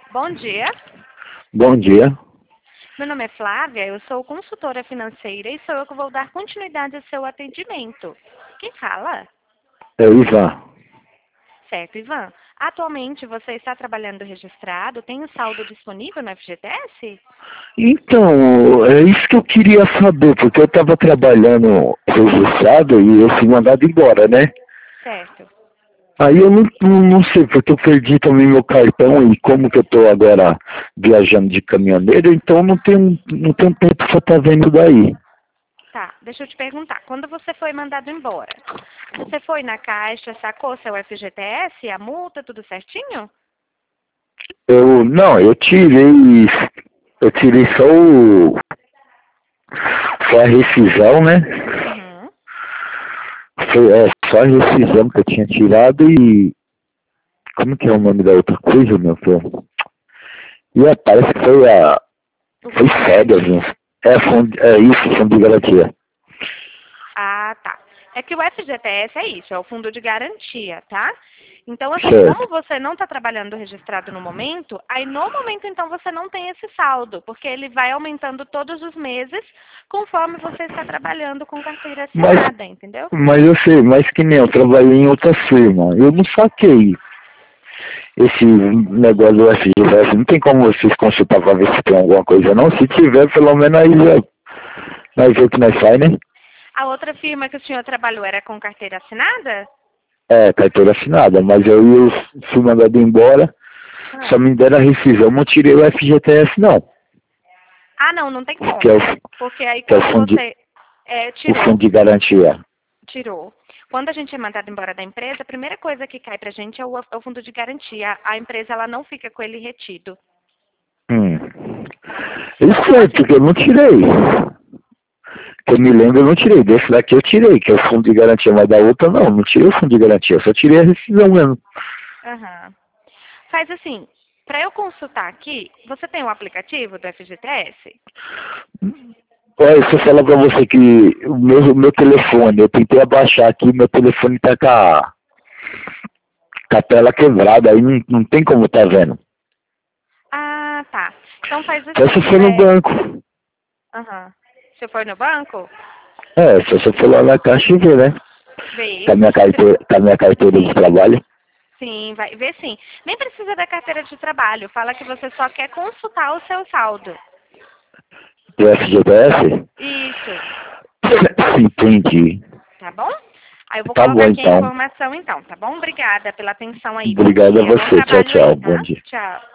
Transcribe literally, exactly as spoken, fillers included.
Bom dia. Bom dia. Meu nome é Flávia, eu sou consultora financeira e sou eu que vou dar continuidade ao seu atendimento. Quem fala? É o Ivan. Certo, Ivan. Atualmente você está trabalhando registrado? Tem o saldo disponível no F G T S? Então, é isso que eu queria saber, porque eu estava trabalhando registrado e eu fui mandado embora, né? Certo. Aí eu não, não, não sei, porque eu perdi também meu cartão e como que eu estou agora viajando de caminhoneiro, então não tenho, não tenho tempo para estar vendo daí. Tá, deixa eu te perguntar. Quando você foi mandado embora, você foi na caixa, sacou seu F G T S, a multa, tudo certinho? Eu, não, eu tirei, eu tirei só o, só a rescisão, né? Uhum. Foi, é, só a rescisão que eu tinha tirado e, como que é o nome da outra coisa, meu filho? E é, parece que foi a. O Foi fundo de férias, garantia. né? É, fundo, é isso, fundo de garantia. Ah, tá. É que o F G T S é isso, é o fundo de garantia, tá? Então, assim, como Certo. você não está trabalhando registrado no momento, aí no momento, então, você não tem esse saldo, porque ele vai aumentando todos os meses conforme você está trabalhando com carteira Mas, assinada, entendeu? mas eu sei, mas que nem eu trabalhei em outra firma. Eu não saquei esse negócio do F G S. Não tem como vocês consultar pra ver se tem alguma coisa, não? Se tiver, pelo menos aí já. Nós ver o que nós faz, né? A outra firma que o senhor trabalhou era com carteira assinada? É, carteira assinada, mas eu, eu fui mandado embora, só Ah, me deram a rescisão, não tirei o F G T S não. ah não, não tem Que é como. o, Porque aí que é quando o fundo de, você é, o fundo tirou, de garantia. tirou. Quando a gente é mandado embora da empresa, a primeira coisa que cai pra gente é o, é o fundo de garantia. A empresa ela não fica com ele retido. Hum. Então, Isso é, assim, porque eu não tirei. Que eu me lembro, eu não tirei. Desse daqui eu tirei, que é o fundo de garantia, mas da outra não, não tirei o fundo de garantia, eu só tirei a rescisão mesmo. aham. Faz assim, para eu consultar aqui, você tem o aplicativo do F G T S? Olha, se eu falar pra você que o meu, o meu telefone, eu tentei abaixar aqui, meu telefone tá com a, com a tela quebrada, aí não, não tem como tá vendo. Ah, tá. Então faz Só se assim, for no é, banco. aham. Você foi no banco? É, só se eu for lá na caixa e ver, né? Vê. Com a minha Se- carteira, com a minha carteira de Sim, trabalho. sim, vai ver sim. Nem precisa da carteira de trabalho. Fala que você só quer consultar o seu saldo. Do F G T S? Isso, Entendi. tá bom? Aí eu vou Tá colocar bom aqui a então. informação então, tá bom? Obrigada pela atenção aí. Bom Obrigado a dia. Bom você. Tchau, trabalho aí, tchau. Bom tá? dia. Tchau.